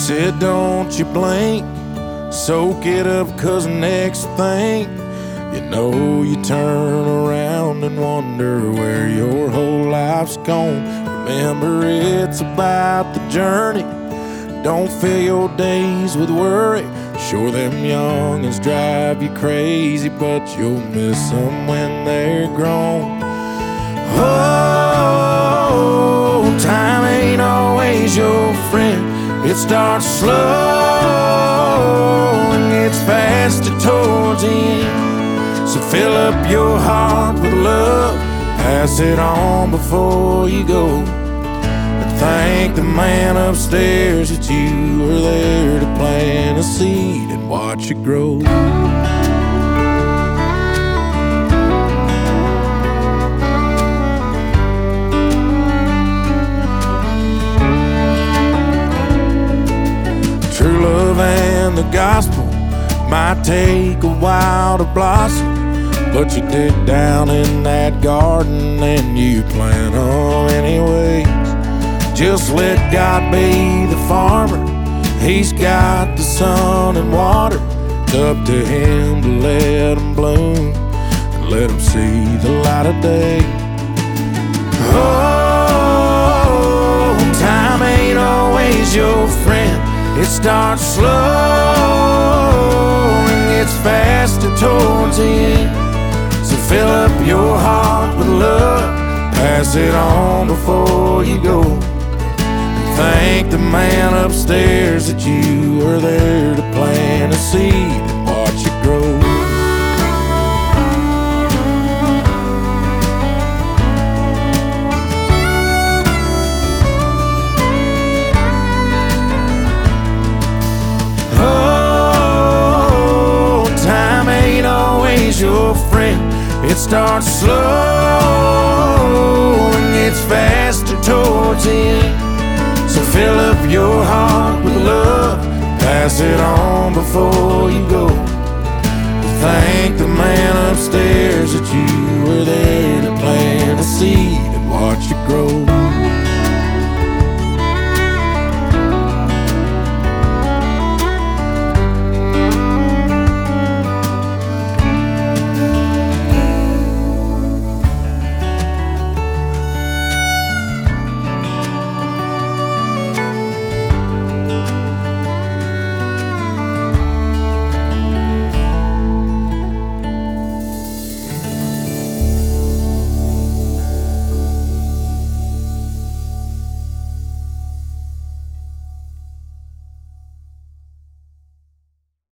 said don't you blink, soak it up, 'cause next thing you know, you turn around and wonder where your whole life's gone. Remember, it's about the journey. Don't fill your days with worry. Sure, them youngins drive you crazy, but you'll miss them when they're grown. Oh, time ain't always your friend. It starts slow and gets faster towards the end. So fill up your heart with love, pass it on before you go. And thank the man upstairs that you were there to plant a seed and watch it grow. True love and the gospel might take a while to blossom, but you dig down in that garden and you plant them anyways. Just let God be the farmer. He's got the sun and water. It's up to him to let them bloom and let them see the light of day. Oh, time ain't always your friend. It starts slow and gets faster towards the end. So fill up your heart with love, pass it on before you go. Thank the man upstairs that you were there to plant a seed and watch it grow. Oh, time ain't always your friend. It starts slow and gets faster towards the end. So fill up your heart with love, pass it on before you go. Thank the man upstairs that you were there to plant a seed and watch it grow.